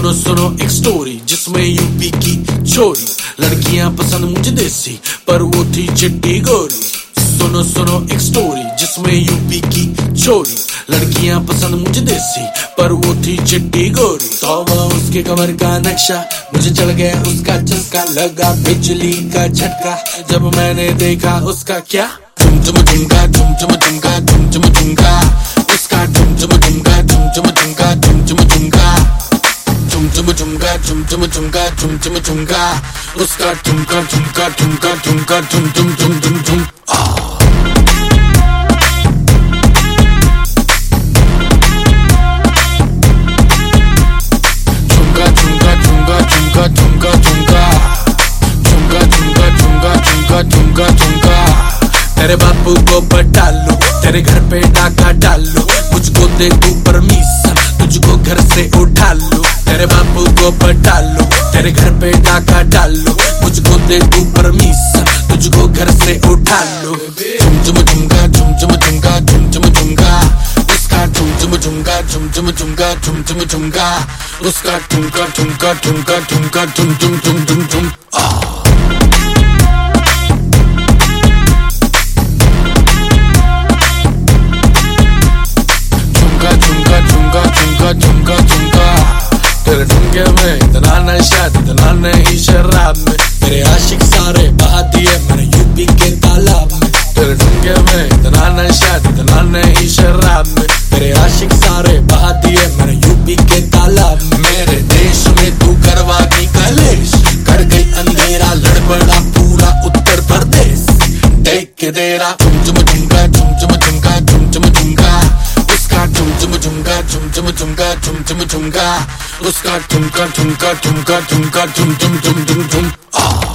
सुनो सुनो एक स्टोरी जिसमें यूपी की छोरी, लड़कियां पसंद मुझे देसी पर वो थी चिट्टी गोरी। सुनो सुनो एक स्टोरी जिसमें यूपी की छोरी, लड़कियां पसंद मुझे देसी पर वो थी चिट्टी गोरी। तौबा उसके कमर का नक्शा, मुझे चढ़ गया उसका चस्का, लगा बिजली का झटका जब मैंने देखा उसका क्या झुम झुम झुमका झुम झुम झुमका झुम झुम झुमका, उसका झुम झुम झुमका झुम झुम झुमका झुम झुम झुमका, झुम झुम झुमका झुम झुम झुमका झुम झुम झुमका, उसका झुमका झुमका झुमका झुमका झुम झुम झुम झुम झुम। झुमका झुमका झुमका झुमका झुमका झुमका, झुमका झुमका झुमका झुमका झुमका झुमका। तेरे बापू को बटा लो, तेरे घर पे डाका डालो, मुझको दे तू परमिशन, तुझको घर से उठा लो। तेरे बापू को बटा लो, तेरे घर पे डाका डालो, मुझको दे तू परमिशन, तुझको घर से उठा लो। झुम झुम झुमका झुम झुम झुमका झुम झुम झुमका, उसका झुम झुम झुमका झुम झुम झुमका झुम झुम झुमका, उसका झुमका झुमका झुमका झुमका झुम झुम झुम झुम झुम। झुमका झुमका तेरे झुमके में इतना नशा इतना नहीं शराब में, तेरे आशिक सारे बहा दिए मैंने यूपी के तालाब में। तेरे झुमके में इतना नशा इतना नहीं शराब में, तेरे आशिक सारे बहा दिए मैंने यूपी के तालाब में। मेरे देश में तू करवा दी कलेश, कर गई अंधेरा लड़ पड़ा पूरा उत्तर प्रदेश। देख के तेरा झुम झुम झुमका झुम झुम झुमका झुम झुम झुमका, उसका झुम झुम झुमका झुम झुम झुमका झुम झुम झुमका, उसका झुमका झुमका झुमका झुमका झुम झुम झुम झुम झुम।